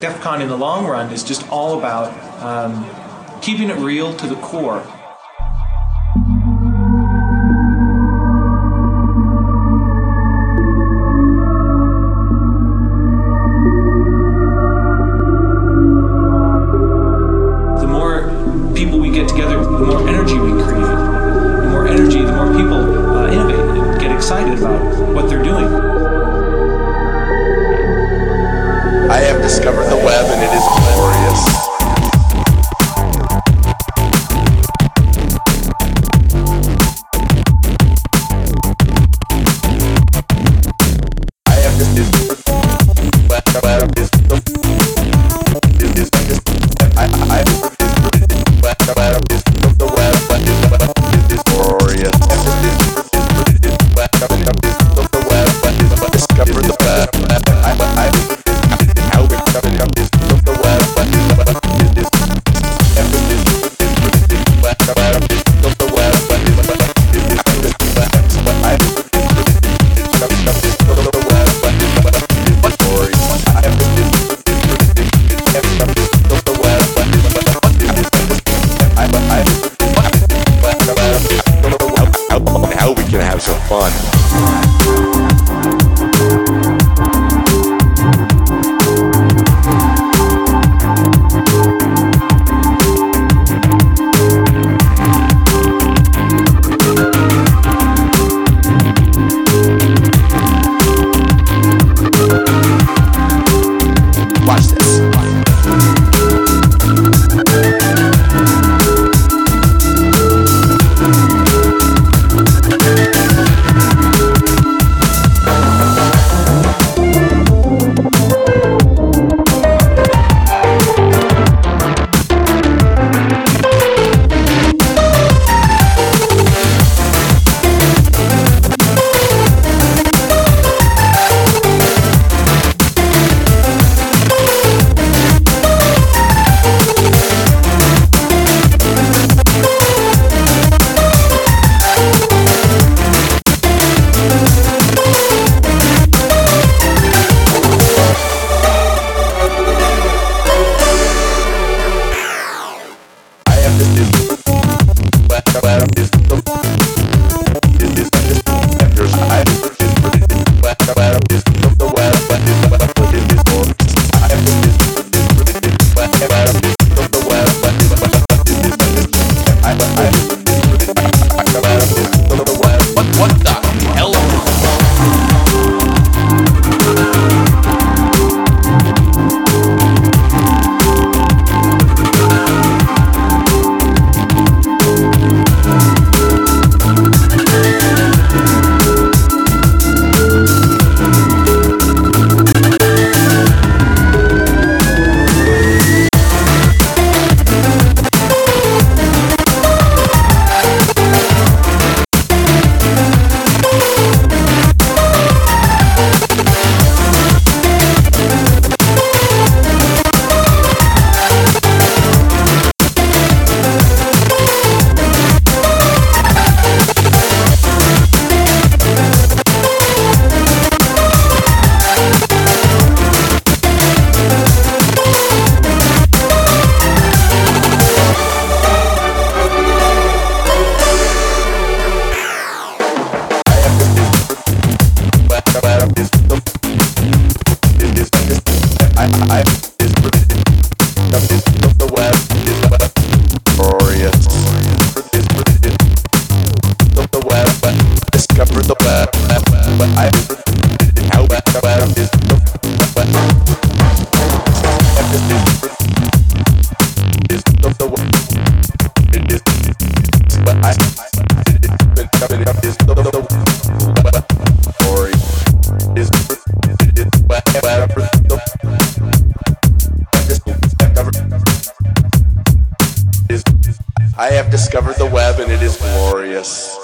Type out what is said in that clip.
DEF CON in the long run is just all about keeping it real to the core. The more people we get together, the more energy we create. The more energy, the more people innovate and get excited about what they're doing. I have discovered the web and it is glorious. How we can have some fun. Watch this. I have discovered the web and it is glorious.